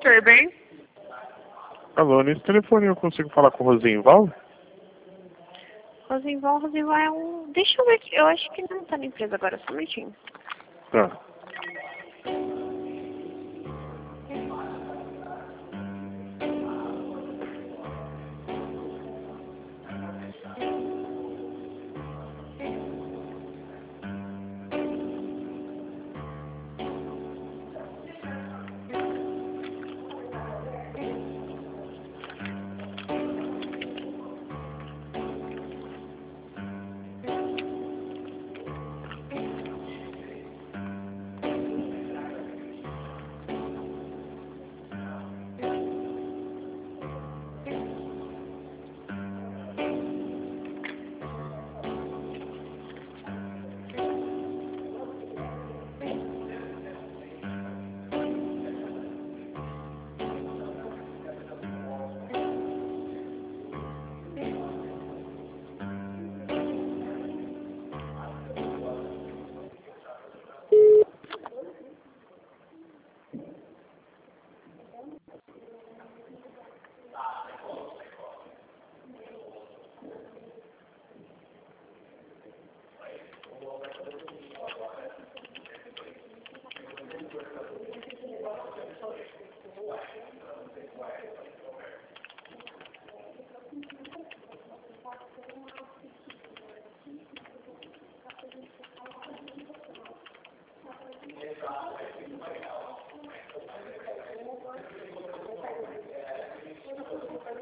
Tudo bem? Alô, nesse telefone eu consigo falar com o Rosenval? Rosenval é um... Deixa eu ver aqui. Eu acho que não tá na empresa agora, só um minutinho. Tá.